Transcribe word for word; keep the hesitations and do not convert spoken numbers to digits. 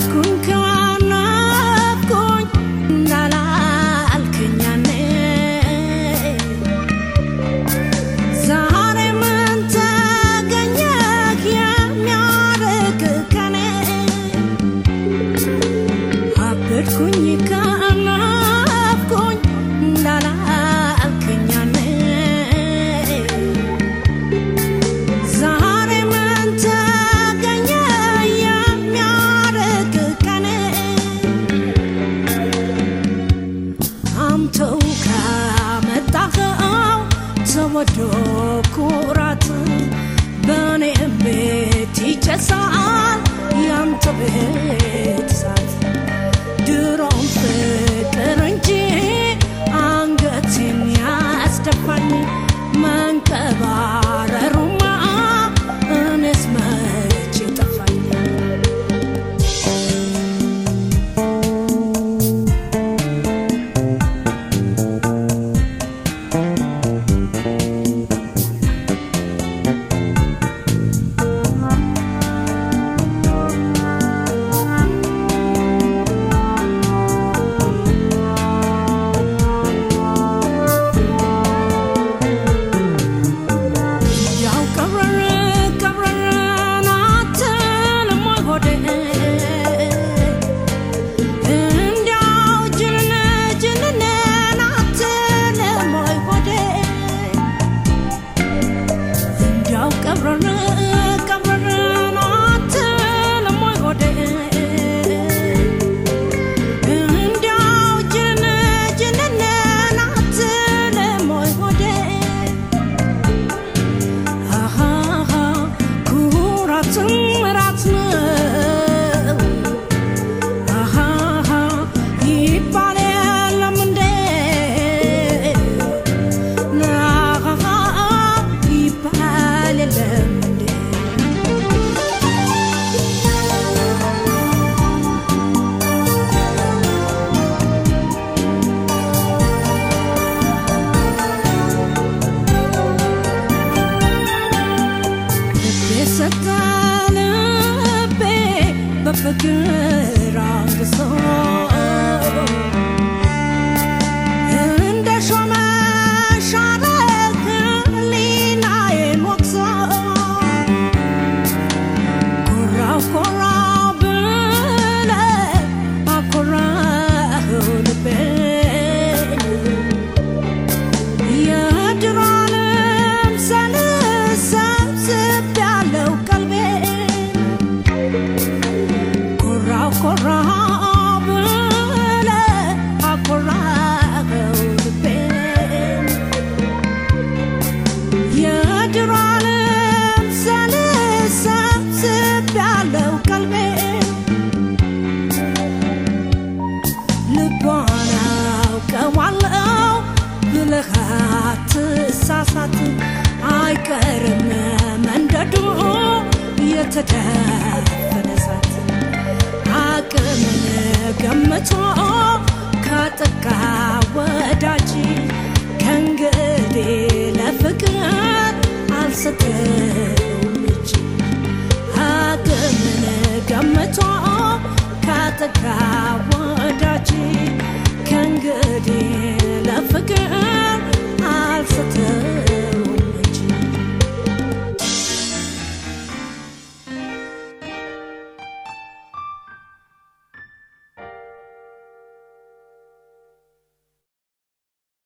ኩራት በኔ ቤት ይጨሳል ያንተ ቤት ሳት ድሮም ፍቅር እንጂ አንገቴን ያስደፋኝ መንቀባረሩማ እኔስ መቼ ጠፋኝ በፍቅር አንግሶ እንደ ሾመ ሻረክ ሊናዬን ወቅሶ ኮራው ኮራው ብለህ አኮራኸው ልቤን የድሮንም ሰልሰብስብ ያለው ቀልቤን ኮራው ብለህ አኮራኸው ልቤን የድሮንም ሰልሰብስብ ያለው ቀልቤን ልቧን አውቀዋለሁ ብለህ አትሳሳት አይቀርም መንደዱ የተደፈነ እሳት አቅምን ገምቶ ካጠቃ ወዳጅ ከእንግዲህ ለፍቅር አልሰጠውም እጅ አቅምን ገምቶ ካጠቃ ወዳጅ ከእንግዲህ ለፍቅር አልሰጠውም